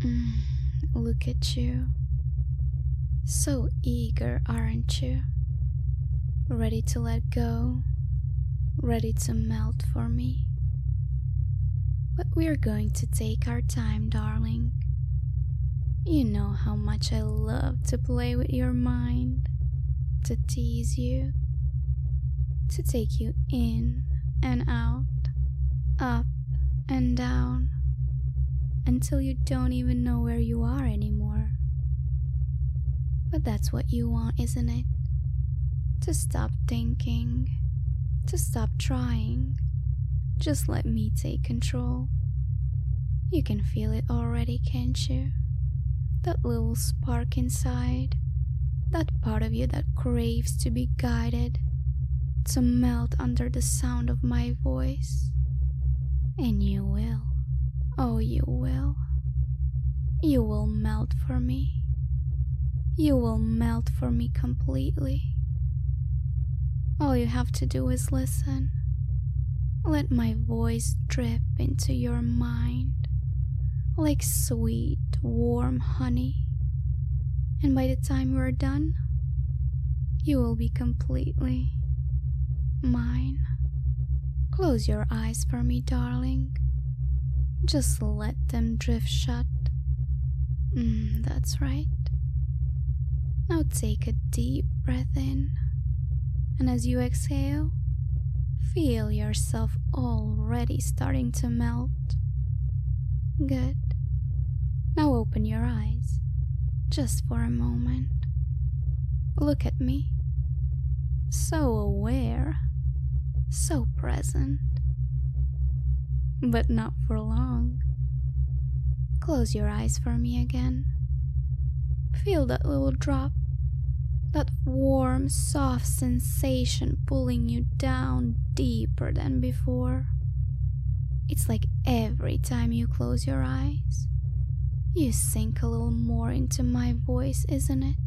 Mm, Look at you. So eager, aren't you? Ready to let go, ready to melt for me. But we're going to take our time, darling. You know how much I love to play with your mind, to tease you, to take you in and out, up and down, until you don't even know where you are anymore. But that's what you want, isn't it? To stop thinking, to stop trying. Just let me take control. You can feel it already, can't you? That little spark inside, that part of you that craves to be guided, to melt under the sound of my voice. And you will, oh you will. You will melt for me. You will melt for me completely. All you have to do is listen. Let my voice drip into your mind like sweet, warm honey. And by the time we're done, you will be completely mine. Close your eyes for me, darling. Just let them drift shut. That's right. Now take a deep breath in. And as you exhale, feel yourself already starting to melt. Good. Now open your eyes, just for a moment. Look at me. So aware, so present. But not for long. Close your eyes for me again. Feel that little drop, that warm, soft sensation pulling you down deeper than before. It's like every time you close your eyes, you sink a little more into my voice, isn't it?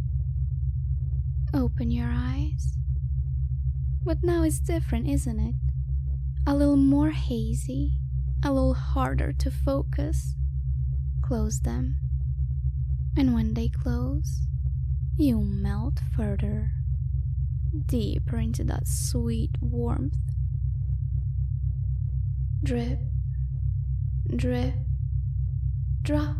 Open your eyes. But now it's different, isn't it? A little more hazy, a little harder to focus. Close them. And when they close, you melt further, deeper into that sweet warmth. Drip, drip, drop.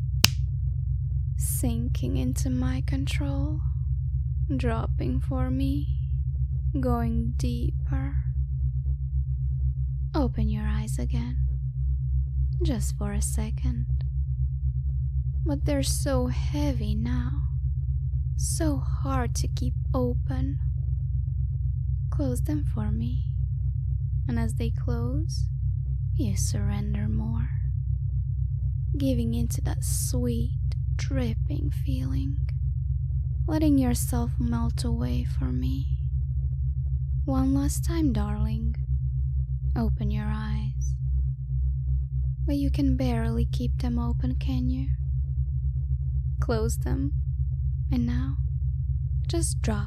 Sinking into my control, dropping for me, going deeper. Open your eyes again, just for a second. But they're so heavy now, so hard to keep open. Close them for me, and as they close, you surrender more, giving into that sweet, dripping feeling, letting yourself melt away for me. One last time, darling. Open your eyes. But you can barely keep them open, can you? Close them. And now, just drop.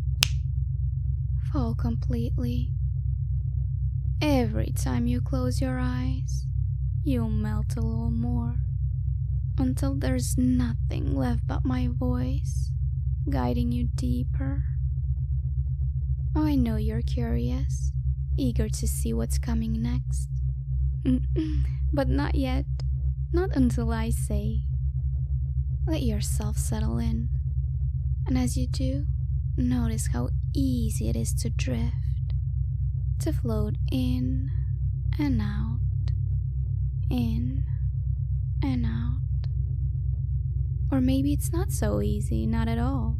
Fall completely. Every time you close your eyes, you'll melt a little more, until there's nothing left but my voice, guiding you deeper. Oh, I know you're curious, eager to see what's coming next. But not yet, not until I say. Let yourself settle in, and as you do, notice how easy it is to drift, to float in and out, in and out. Or maybe it's not so easy, not at all.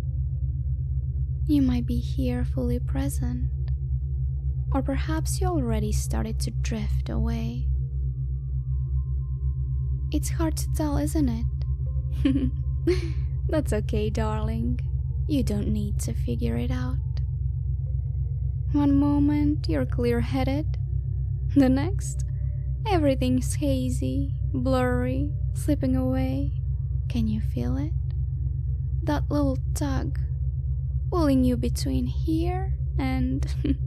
You might be here fully present, or perhaps you already started to drift away. It's hard to tell, isn't it? That's okay, darling. You don't need to figure it out. One moment you're clear-headed, the next everything's hazy, blurry, slipping away. Can you feel it? That little tug pulling you between here and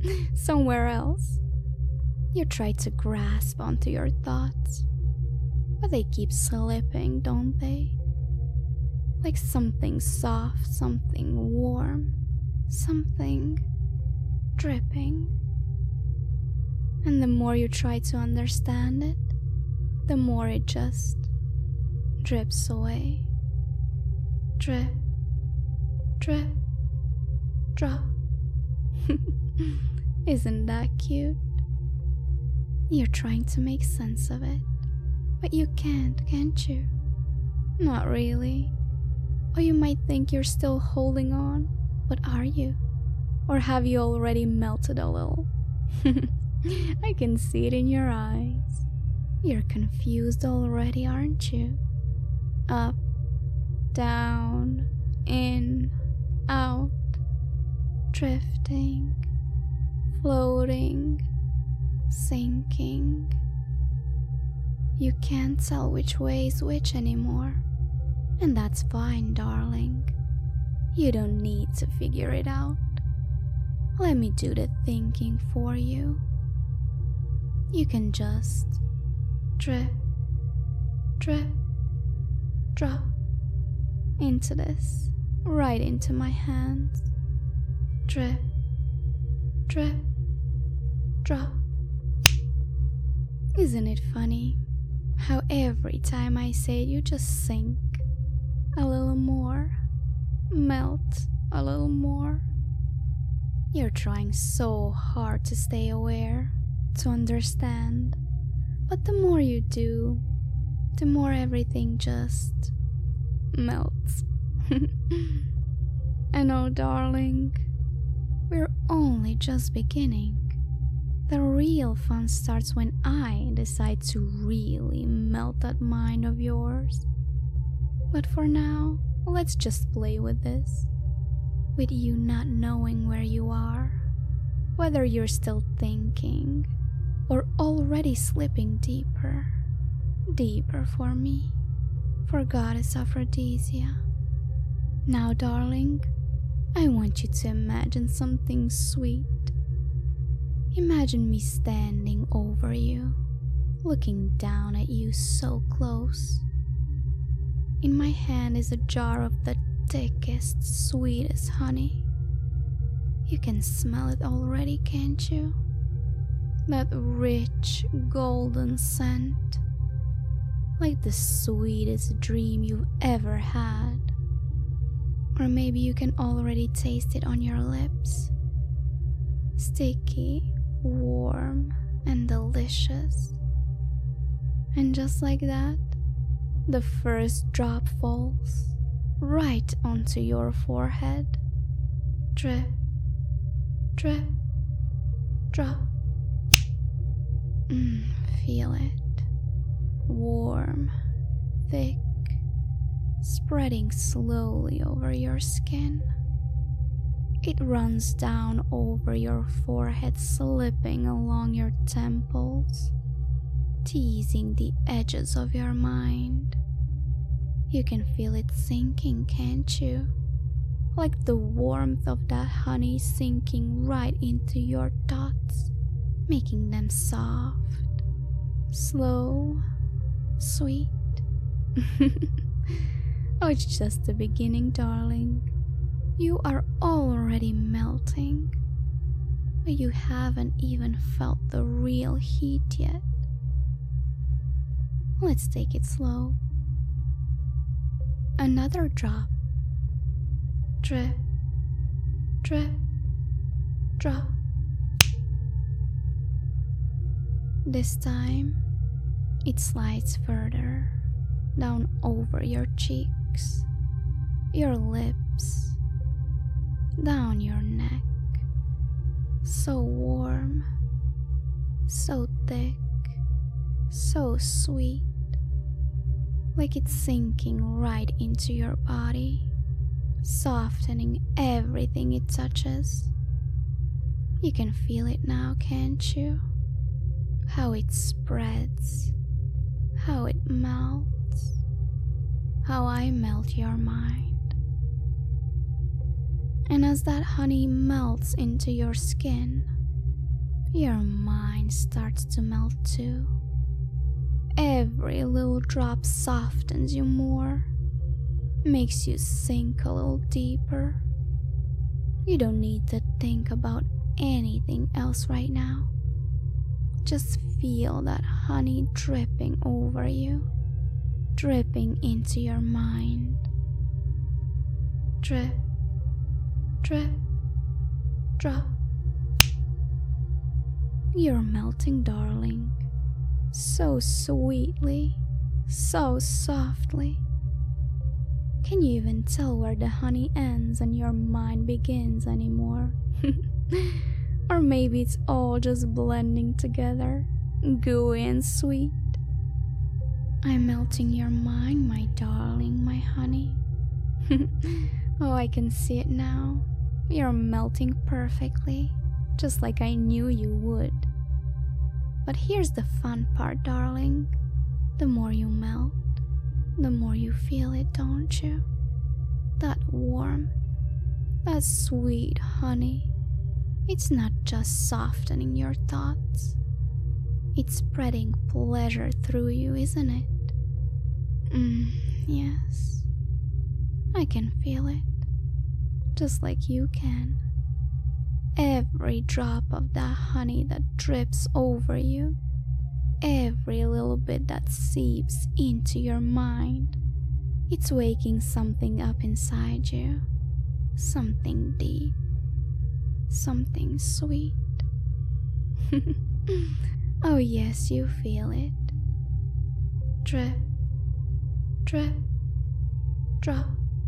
somewhere else. You try to grasp onto your thoughts, but they keep slipping, don't they? Like something soft, something warm, something dripping. And the more you try to understand it, the more it just drips away. Drip, drip, drop. Isn't that cute? You're trying to make sense of it, but you can't you? Not really. Or you might think you're still holding on, but are you? Or have you already melted a little? I can see it in your eyes. You're confused already, aren't you? Up, down, in, out, drifting, floating, sinking. You can't tell which way is which anymore. And that's fine, darling. You don't need to figure it out. Let me do the thinking for you. You can just drip, drip, drop into this, right into my hands. Drip, drip, drop. Isn't it funny how every time I say it, you just sink a little more, melt a little more? You're trying so hard to stay aware, to understand, but the more you do, the more everything just melts. And oh, darling, we're only just beginning. The real fun starts when I decide to really melt that mind of yours. But for now, let's just play with this. With you not knowing where you are, whether you're still thinking or already slipping deeper, deeper for me, for Goddess Aphrodisia. Now, darling, I want you to imagine something sweet. Imagine me standing over you, looking down at you so close. In my hand is a jar of the thickest, sweetest honey. You can smell it already, can't you? That rich, golden scent, like the sweetest dream you've ever had. Or maybe you can already taste it on your lips. Sticky, warm, and delicious. And just like that, the first drop falls right onto your forehead. Drip, drip, drop. Feel it. Warm, thick, spreading slowly over your skin. It runs down over your forehead, slipping along your temples, teasing the edges of your mind. You can feel it sinking, can't you? Like the warmth of that honey sinking right into your thoughts, making them soft, slow, sweet. Oh, it's just the beginning, darling. You are already melting, but you haven't even felt the real heat yet. Let's take it slow. Another drop. Drip, drip, drop. This time, it slides further down over your cheeks, your lips, down your neck. So warm, so thick, so sweet, like it's sinking right into your body, softening everything it touches. You can feel it now, can't you? How it spreads, how it melts, how I melt your mind. And as that honey melts into your skin, your mind starts to melt too. Every little drop softens you more, makes you sink a little deeper. You don't need to think about anything else right now. Just feel that honey dripping over you, dripping into your mind. Drip, drip, drop. You're melting, darling. So sweetly, so softly. Can you even tell where the honey ends and your mind begins anymore? Or maybe it's all just blending together, gooey and sweet. I'm melting your mind, my darling, my honey. Oh, I can see it now. You're melting perfectly, just like I knew you would. But here's the fun part, darling. The more you melt, the more you feel it, don't you? That warmth, that sweet honey. It's not just softening your thoughts. It's spreading pleasure through you, isn't it? Yes. I can feel it. Just like you can. Every drop of that honey that drips over you, every little bit that seeps into your mind, it's waking something up inside you. Something deep. Something sweet. Oh yes, you feel it. Drip, drip, drop.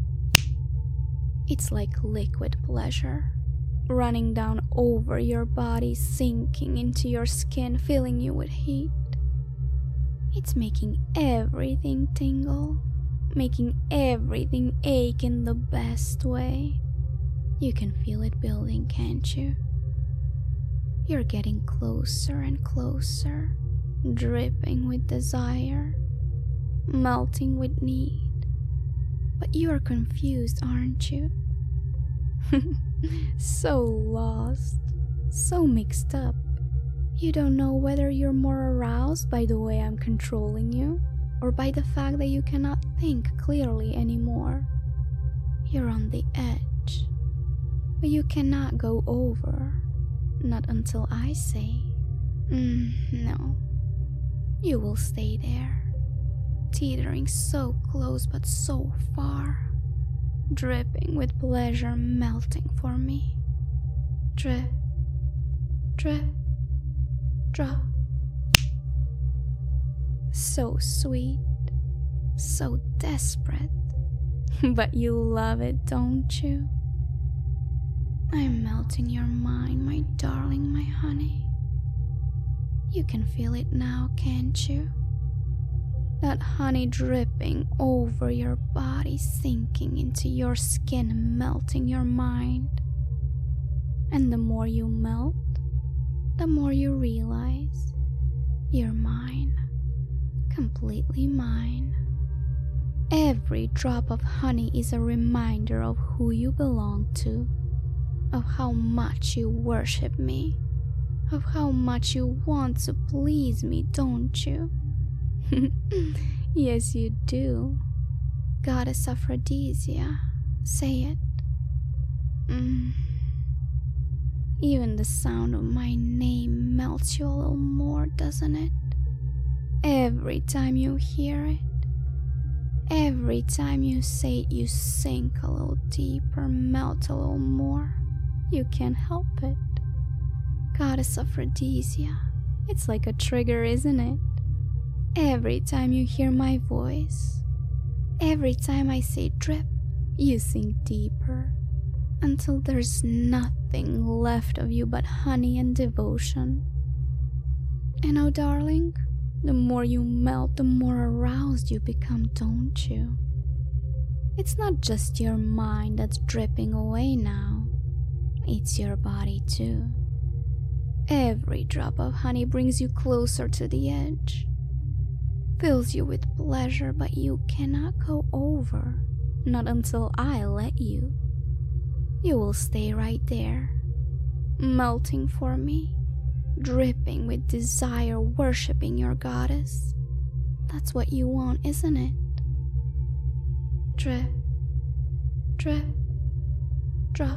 It's like liquid pleasure, running down over your body, sinking into your skin, filling you with heat. It's making everything tingle, making everything ache in the best way. You can feel it building, can't you? You're getting closer and closer, dripping with desire, melting with need. But you are confused, aren't you? So lost, so mixed up. You don't know whether you're more aroused by the way I'm controlling you, or by the fact that you cannot think clearly anymore. You're on the edge, but you cannot go over. Not until I say, no. You will stay there, teetering so close but so far, dripping with pleasure, melting for me. Drip, drip, drop. So sweet, so desperate, but you love it, don't you? I'm melting your mind, my darling, my honey. You can feel it now, can't you? That honey dripping over your body, sinking into your skin, melting your mind. And the more you melt, the more you realize you're mine, completely mine. Every drop of honey is a reminder of who you belong to, of how much you worship me, of how much you want to please me, don't you? Yes, you do. Goddess Aphrodisia, say it. Even the sound of my name melts you a little more, doesn't it? Every time you hear it, every time you say it, you sink a little deeper, melt a little more. You can't help it. Goddess Aphrodisia, it's like a trigger, isn't it? Every time you hear my voice, every time I say drip, you sink deeper, until there's nothing left of you but honey and devotion. And oh darling, the more you melt, the more aroused you become, don't you? It's not just your mind that's dripping away now, it's your body too. Every drop of honey brings you closer to the edge, fills you with pleasure, but you cannot go over, not until I let you. You will stay right there, melting for me, dripping with desire, worshipping your goddess. That's what you want, isn't it? Drip, drip, drop.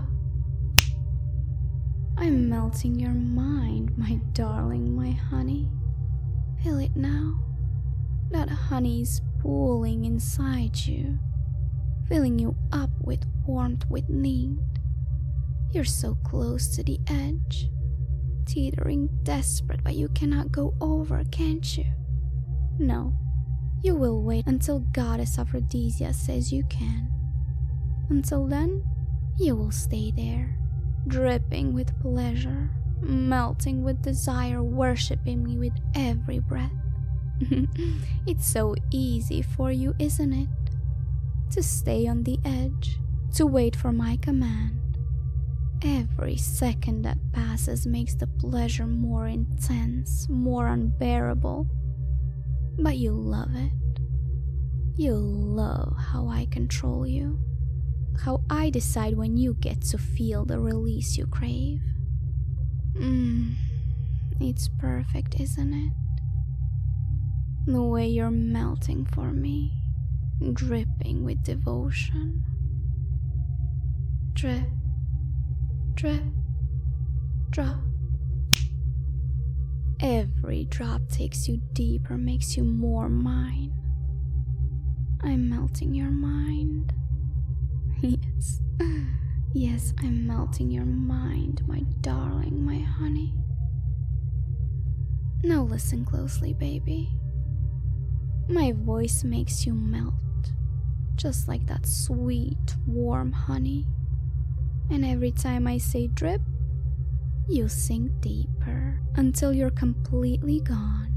I'm melting your mind, my darling, my honey. Feel it now. That honey is pooling inside you, filling you up with warmth, with need. You're so close to the edge, teetering, desperate, but you cannot go over, can't you? No, you will wait until Goddess Aphrodisia says you can. Until then, you will stay there, dripping with pleasure, melting with desire, worshipping me with every breath. It's so easy for you, isn't it? To stay on the edge, to wait for my command. Every second that passes makes the pleasure more intense, more unbearable. But you love it. You love how I control you, how I decide when you get to feel the release you crave. It's perfect, isn't it? The way you're melting for me, dripping with devotion. Drip, drip, drop. Every drop takes you deeper, makes you more mine. I'm melting your mind. Yes, yes, I'm melting your mind, my darling, my honey. Now listen closely, baby. My voice makes you melt, just like that sweet, warm honey. And every time I say drip, you sink deeper until you're completely gone.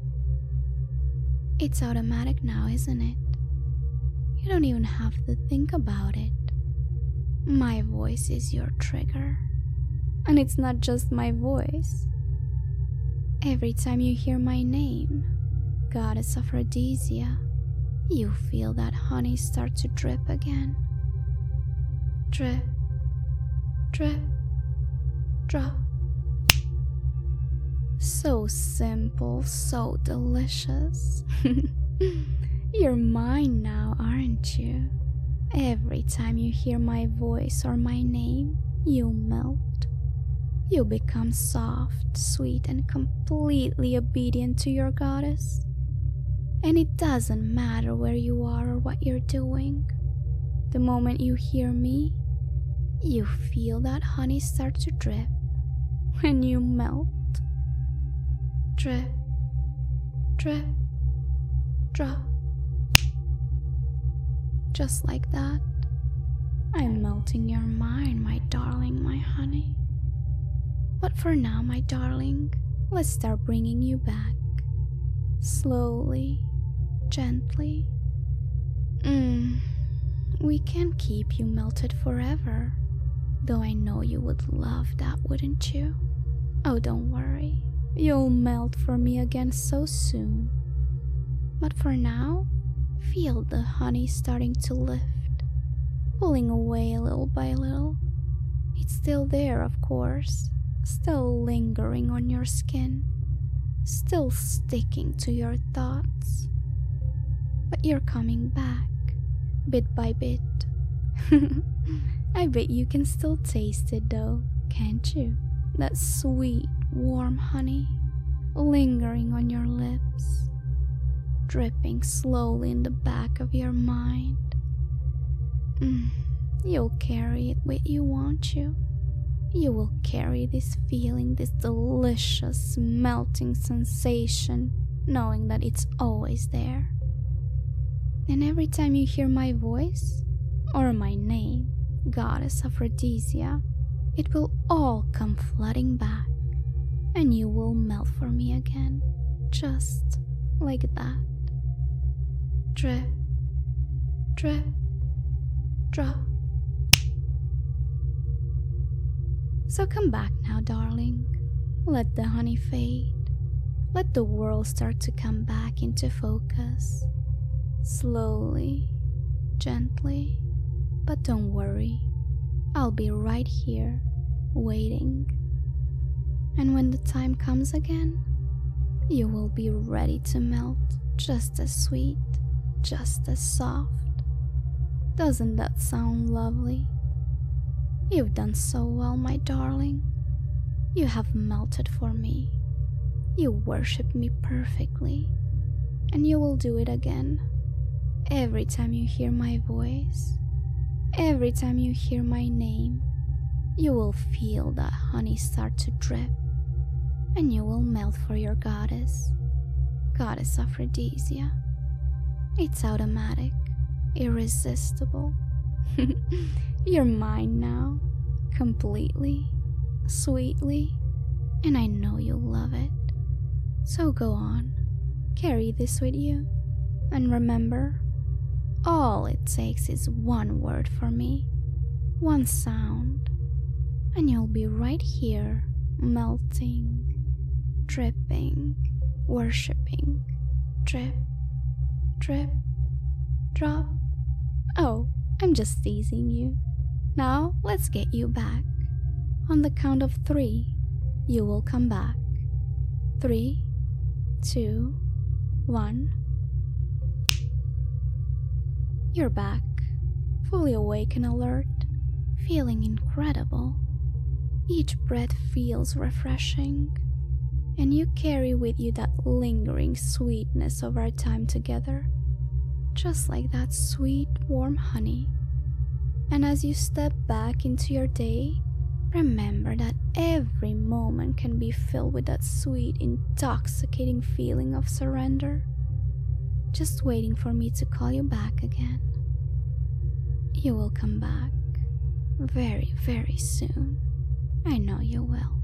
It's automatic now, isn't it? You don't even have to think about it. My voice is your trigger. And it's not just my voice. Every time you hear my name, Goddess Aphrodisia, you feel that honey start to drip again. Drip, drip, drop. So simple, so delicious. You're mine now, aren't you? Every time you hear my voice or my name, you melt. You become soft, sweet, and completely obedient to your goddess. And it doesn't matter where you are or what you're doing. The moment you hear me, you feel that honey start to drip, and you melt. Drip, drip, drop. Just like that, I'm melting your mind, my darling, my honey. But for now, my darling, let's start bringing you back. Slowly, gently. We can't keep you melted forever, though I know you would love that, wouldn't you? Oh, don't worry, you'll melt for me again so soon. But for now, feel the honey starting to lift, pulling away little by little. It's still there, of course, still lingering on your skin, still sticking to your thoughts. But you're coming back, bit by bit. I bet you can still taste it though, can't you? That sweet, warm honey, lingering on your lips, dripping slowly in the back of your mind. You'll carry it with you, won't you? You will carry this feeling, this delicious, melting sensation, knowing that it's always there. And every time you hear my voice, or my name, Goddess Aphrodisia, it will all come flooding back, and you will melt for me again, just like that. Drip, drip, drop. So come back now, darling. Let the honey fade. Let the world start to come back into focus. Slowly, gently, but don't worry. I'll be right here, waiting. And when the time comes again, you will be ready to melt just as sweet, just as soft. Doesn't that sound lovely? You've done so well, my darling. You have melted for me. You worship me perfectly. And you will do it again. Every time you hear my voice, every time you hear my name, you will feel that honey start to drip. And you will melt for your goddess, Goddess Aphrodisia. It's automatic, irresistible. You're mine now, completely, sweetly, and I know you'll love it. So go on, carry this with you, and remember, all it takes is one word for me, one sound, and you'll be right here, melting, dripping, worshipping, drip, drip, drop. Oh, I'm just teasing you. Now let's get you back. On the count of 3, you will come back. 3, 2, 1. You're back, fully awake and alert, feeling incredible. Each breath feels refreshing, and you carry with you that lingering sweetness of our time together, just like that sweet, warm honey. And as you step back into your day, remember that every moment can be filled with that sweet, intoxicating feeling of surrender, just waiting for me to call you back again. You will come back very, very soon. I know you will.